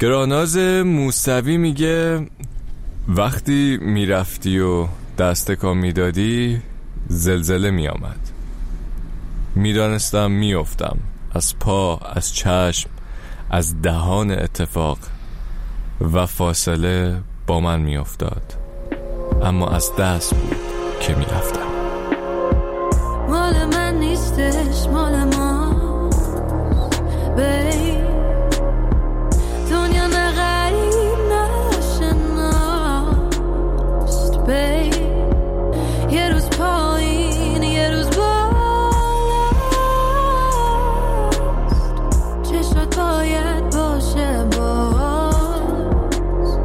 گراناز موسوی میگه وقتی میرفتی و دست تکان میدادی زلزله میآمد. میدانستم میافتم از پا، از چشم، از دهان اتفاق و فاصله با من میافتاد، اما از دست بود که میرفتم. مال من نیستش، مال ما بی دنیا نه غریب نشناست بی یه روز پایین یه روز بالاست، چشات باید باشه باز.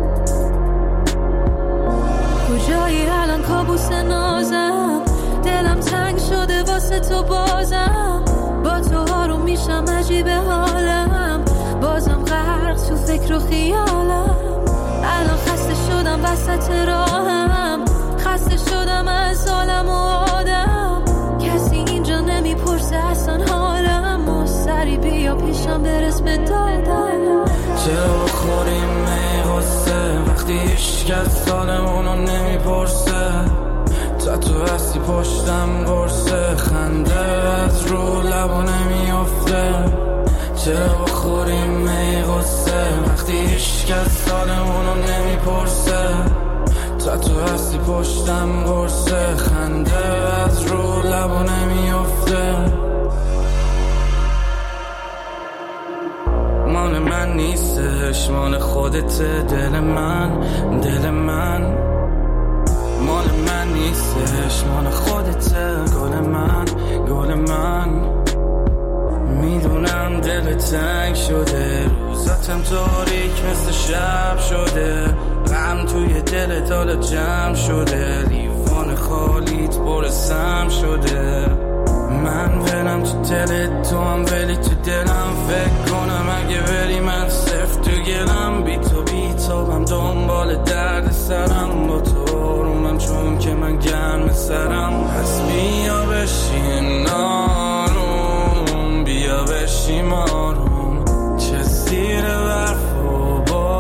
کجایی الان کابوس نازم، دلم تنگ شده واسه تو بازم، با تو آروم میشم عجیب حالم، بازم غرق تو فکر و خیالم. الان خسته شدم وسط راهم، خسته شدم از عالم و آدم، کسی اینجا نمیپرسه اصلا حالم، و سری بیا پیشم برس به دادم. چرا بخوریم می غصه وقتی هیچکس حالمونو نمیپرسه، تا تو هستی پشتم قرصه، خنده از رو لبا نمیافته. چرا بخوریم می غصه وقتی هیچکس حالمونو نمیپرسه، تا تو هستی پشتم قرصه، خنده از رو لبا نمیافته. مال من نیستش، مال خودته، دل من مال من نیستش، مال خودته، گل من میدونم دل تنگ شده، روزاتم تاریک مثل شب شده، غم توی دلت حالا جمع شده، لیوان خالیت پر سم شده. من ولم تو دلت، تو هم ولی تو دلم، فکر کنم اگه بری من صرف تو گلم، بی تو بیتابم دنبال درد سرم، با تو آرومم چون که من گرم سرم. پس بیا بشین آروم، بیا بشیم آروم، چه زیر برف و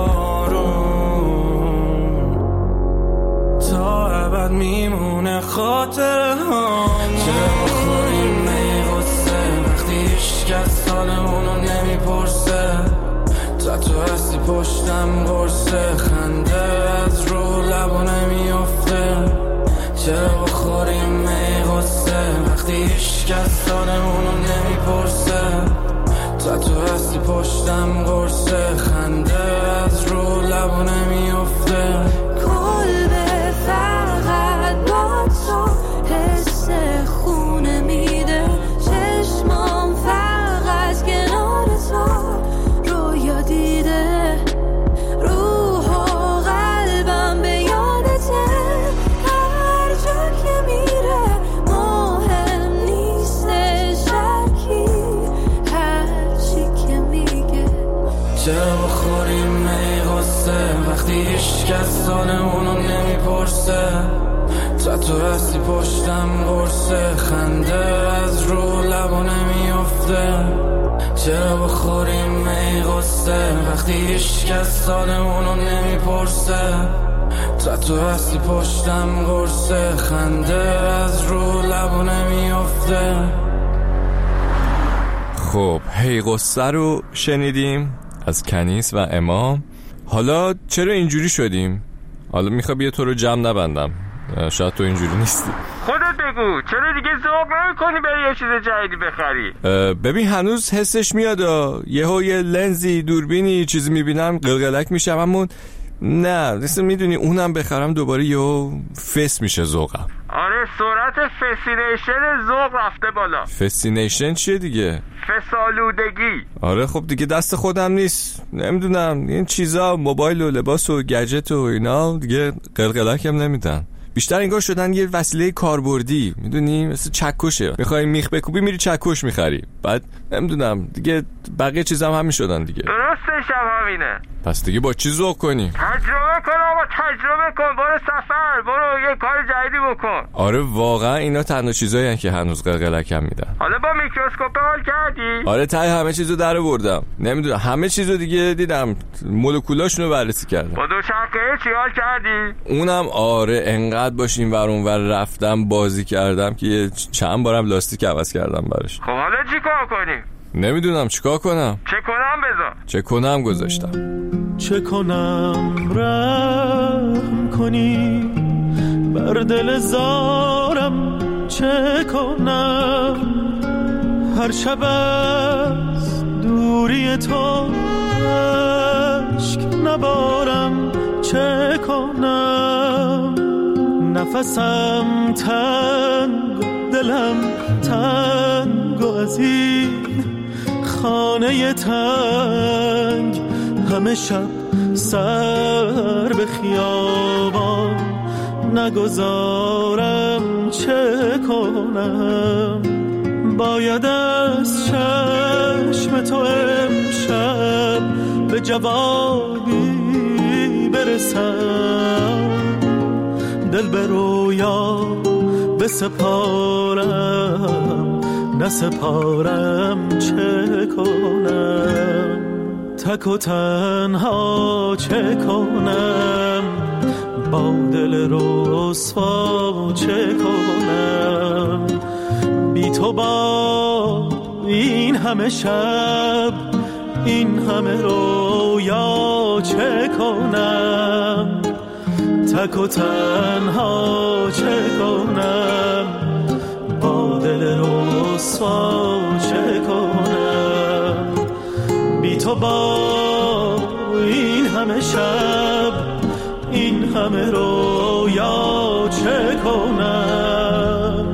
بارون، تا ابد میمونه خاطره هم. چرا بخوریم می غصه وقتی هیچکس حالمونو نمیپرسه، تا تو هستی پشتم قرصه، خنده از رو لبا نمیافته. چرا بخوریم می غصه وقتی هیچکس حالمونو نمیپرسه، تا تو هستی پشتم قرصه، خنده از رو لبا نمیافته. کلبه فقط با تو حس خونه میده، چشمام فقط کنار تو رویا دیده، روح و قلبم به یادته، هر جا که میره مهم نیستش هر چی که میگه. چرا بخوریم می غصه وقتی هیچکس حالمونو نمیپرسه، تا تو هستی پشتم قرصه، خنده از رو لبا نمیافته. چرا بخوریم می غصه وقتی هیچکس حالمونو نمیپرسه، تا تو هستی پشتم قرصه، خنده از رو لبا نمیافته. خب هی قصه رو شنیدیم از کنیز و امام. حالا چرا اینجوری شدیم؟ حالا میخوام بیا تو رو جمع نبندم، شاید تو اینجوری نیستی. خودت بگو چرا دیگه ذوق نمی‌کنی بری یه چیز جدیدی بخری؟ ببین هنوز حسش میاد، یه لنزی دوربینی چیزی میبینم قلقلک میشم، اما نه مثل میدونی اونم بخرم دوباره یه فس میشه ذوقم. آره سرعت فسینیشن ذوق رفته بالا. فسینیشن چیه دیگه؟ فسالودگی. آره خب دیگه دست خودم نیست، نمیدونم این چیزا موبایل و لباس و گجت و اینا دیگه قلقلکم نمیدن. بیشتر انگار شدن یه وسیله کاربردی، میدونی، مثل چکشه، میخوای میخ بکوبی میری چکش میخری، بعد نمیدونم دیگه بقیه چیزا هم همین شدن دیگه. درستش هم همینه. پس دیگه با چی ذوق کنی؟ تجربه کن آقا، تجربه کن، برو سفر، برو یه کار جدیدی بکن. آره واقعا اینا تنها چیزایی هستن که هنوز قلقلکم میدن. حالا با میکروسکوپ حال کردی؟ آره ته همه چیزو در آوردم، نمیدونم همه چیزو دیگه دیدم، مولکولاشونو بررسی کردم. با دوچرخه چی حال کردی؟ اونم آره انقدر باش این ور اون ور رفتم بازی کردم که چند بارم لاستیک عوض کردم براش. خب حالا چی کار کنیم؟ نمیدونم چیکار کنم. چه کنم بذار؟ چه کنم گذاشتم. چه کنم رحم کنی بر دل زارم، چه کنم هر شب از دوری تو عشق نبارم، چه کنم نفسم تنگ دلم تنگ و از این خانه تنگ همه شب سر به خیابان نگذارم، چه کنم باید از چشم تو امشب به جوابی برسم، دل به رویا بسپارم نسپارم، چه کنم تک و تنها، چه کنم با دل رسوا، چه کنم بی تو با این همه شب این همه رویا، چه کنم تک و تنها، چه کنم با دل رسوا، چه کنم بی تو با این همه شب این همه رویا، چه کنم.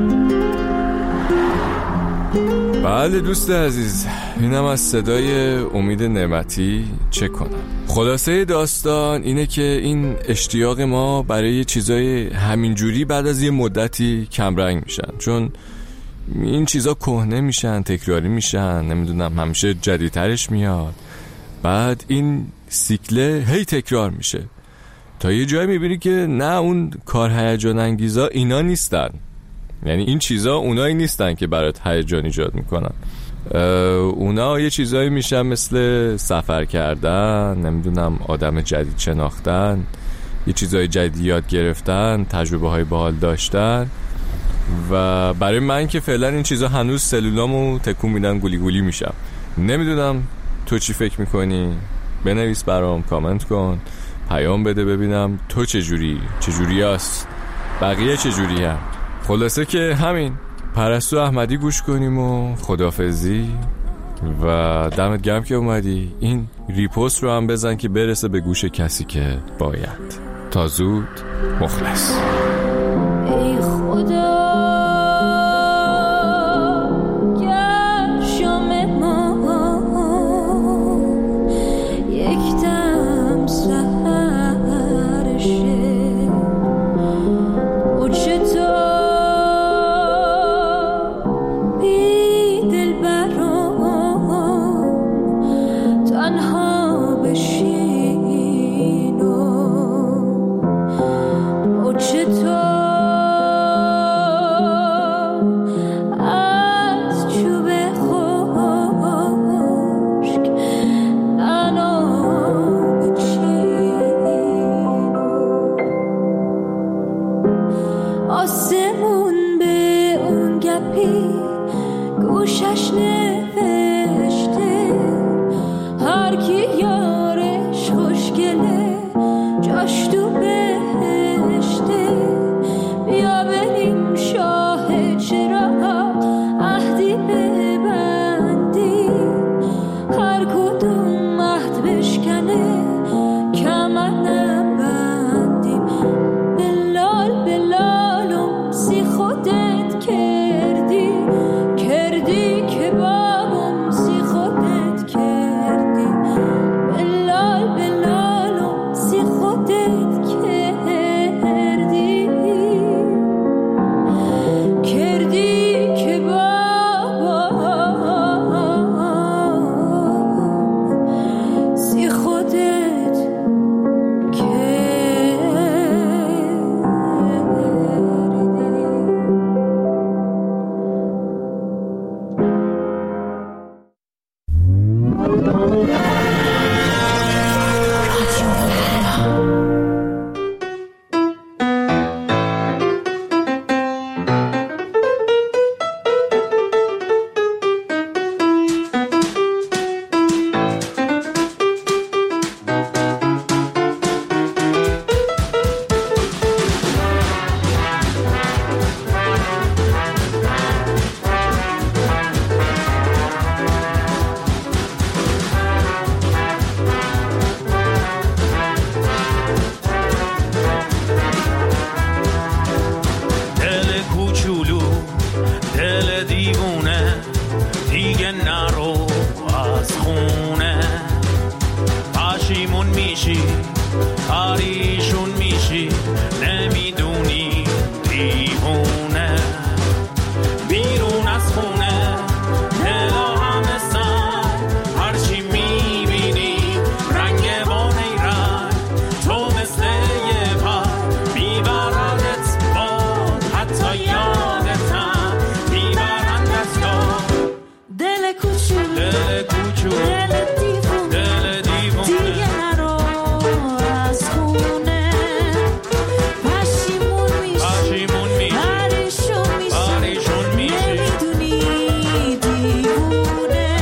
بله دوست عزیز، اینم از صدای امید نعمتی، چه کنم. خلاصه داستان اینه که این اشتیاق ما برای چیزای همینجوری بعد از یه مدتی کمرنگ میشن، چون این چیزا کهنه میشن، تکراری میشن، نمیدونم همیشه جدیدترش میاد، بعد این سیکله هی تکرار میشه تا یه جایی میبینی که نه اون کار هیجان انگیزا اینا نیستن، یعنی این چیزا اونایی نیستن که برات هیجان ایجاد میکنن، اونا یه چیزایی میشن مثل سفر کردن، نمیدونم آدم جدید شناختن، یه چیزای جدید یاد گرفتن، تجربه های باحال داشتن. و برای من که فعلا این چیزا هنوز سلولامو تکون میدن، گولی گولی میشم. نمیدونم تو چی فکر میکنی؟ بنویس برام، کامنت کن، پیام بده ببینم تو چجوری هست، بقیه چجوری هم. خلاصه که همین، پرستو احمدی گوش کنیم و خداحافظی و دمت گرم که اومدی. این ریپوست رو هم بزن که برسه به گوش کسی که باید. تا زود، مخلص. ای خدا to نرو از خونه، پشیمون میشی پریشون میشی، نمیدونی دیوونه. بیرون از خونه دلا همه سر، هرچی میبینی رنگ با نیرنگ، تو مثل یه پر میبردت باد، حتی یادتم میبرند از یاد. دل کوچولو دل کوچولو دل دیوونه دیگه نرو از خونه، پشیمون میشی پریشون میشی، نمیدونی دیوونه.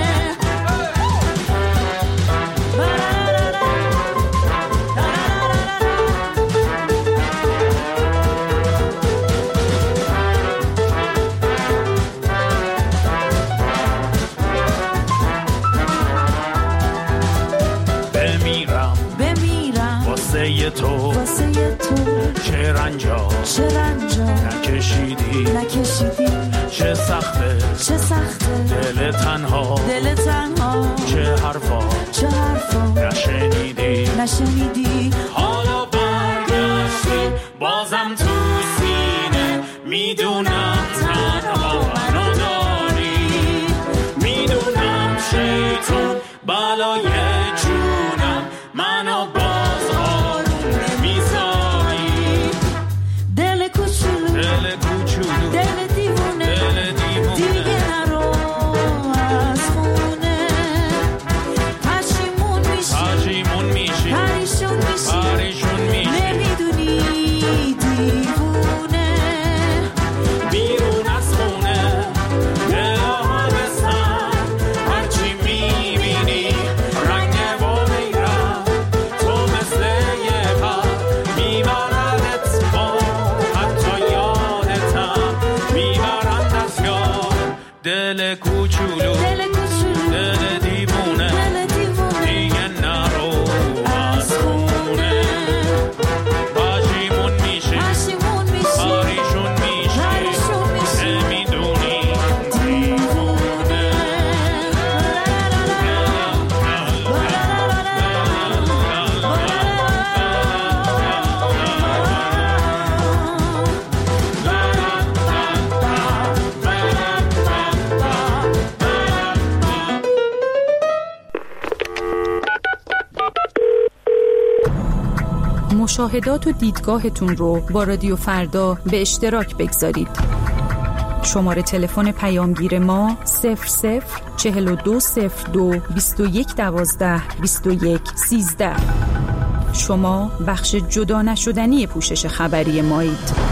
بمیرم واسه تو چه رنجا نکشیدی، چه سخته دل تنها، چه حرفا نشنیدی. حالا برگشتی بازم تو سینه، میدونم تنها منو داری، میدونم شیطون بلای جونم، منو باز آروم نمیذاری. دل کوچولو دل دیوونه دیگه نرو از خونه، پشیمون میشی پریشون میشی، نمیدونی دیوونه. بیرون از خونه دلا همه سر، هرچی میبینی رنگ با میرم، تو مثل یه پر میبردت باد، حتی یادتم میبرند از یاد. دل کوچولو دل دیوونه دیگه نرو از خونه، پشیمون میشی پریشون میشی، نمیدونی دیوونه. مشاهدات و دیدگاهتون رو با رادیو فردا به اشتراک بگذارید. شماره تلفن پیامگیر ما 004202 2112 2113. شما بخش جدا نشدنی پوشش خبری مایید.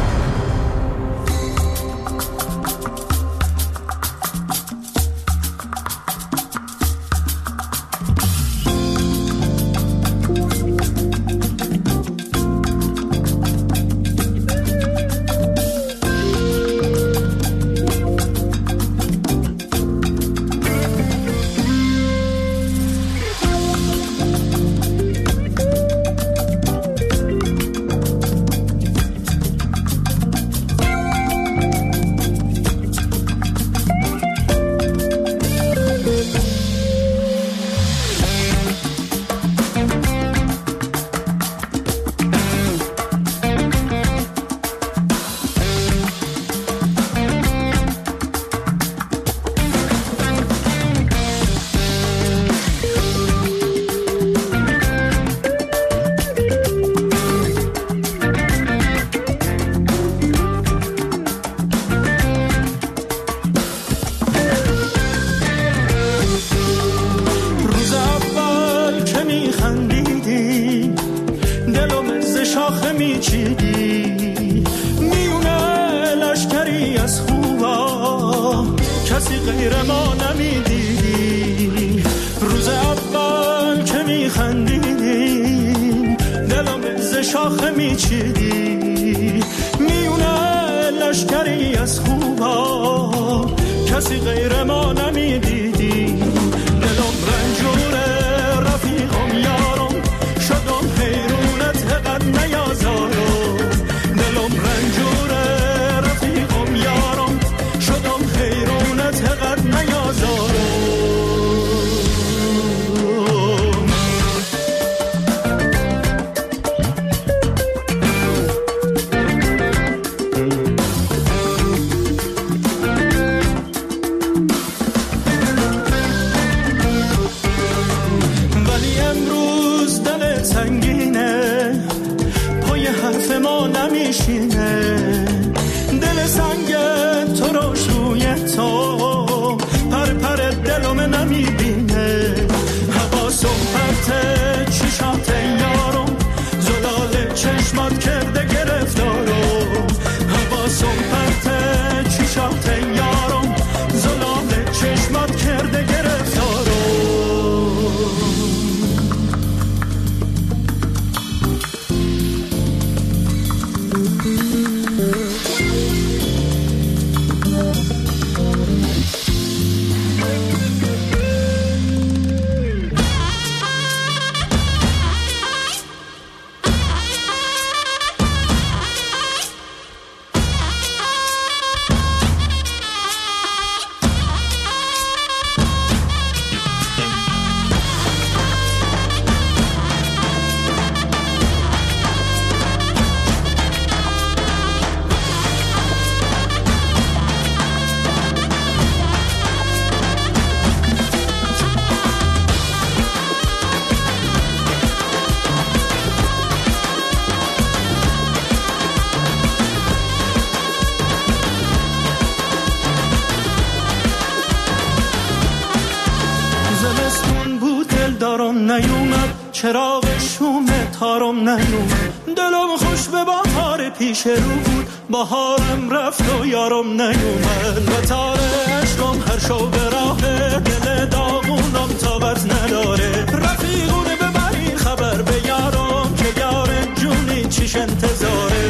کسی غیر ما نمیدیدی. روز اول که میخندیدیم دلم ز شاخه میچیدی. میونه لشکری از خوبا کسی غیر ما نمیدیدی. دلم رنجوره رفیقم یارم شدم حیرونت قد نیازارم. دلم رنجوره رفیقم یارم شدم حیرونت قد نیازارم. کرده گرفتارو. نیومد چراغ شوم تارم نیومد، دلم خوش به بهار پیش رو بود، بهارم رفت و یارم نیومد. و تار عشقم هر شو به راه دل داغونم تابت نداره. رفیقونه ببرین خبر به یارم که یار جونی چیش انتظاره.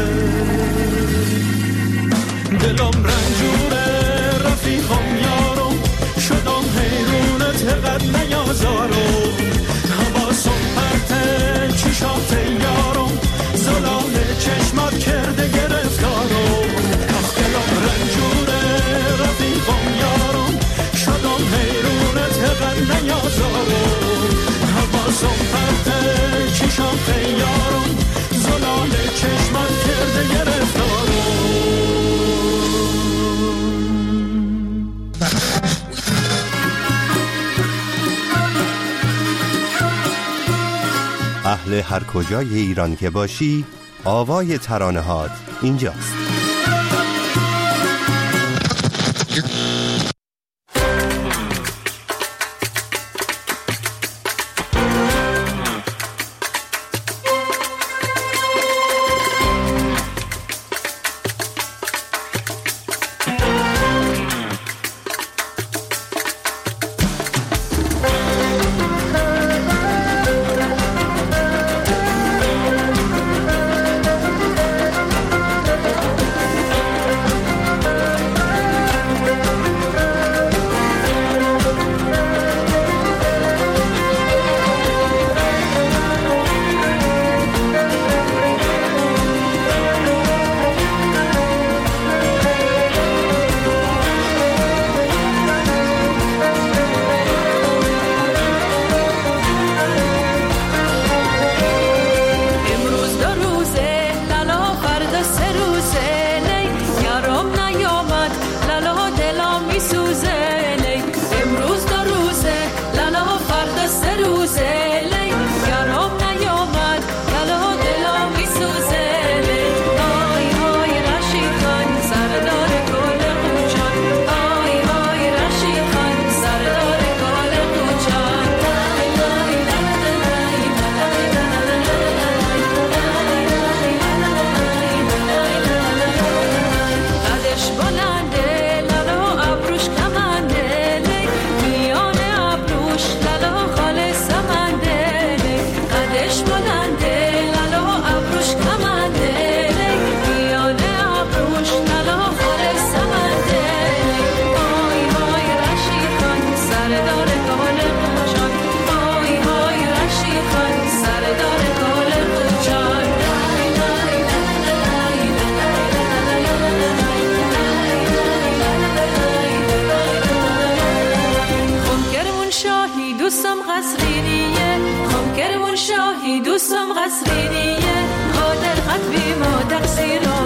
دلم رنجوره رفیقم یارم، شدم حیرونت قد نیازارم. حواسم پرته چشات یارم، زلال چشمات کرده گرفتارم. آخ دلم رنجوره رفیقم یارم، شدم حیرونت قد نیازارم. حواسم پرته چشات یارم، زلال چشمات کرده گرفتارم. اهل هر کجای ایران که باشی، آوای ترانه‌هات اینجاست. دوستم قصرینیه قادر قطبی ما تقصیر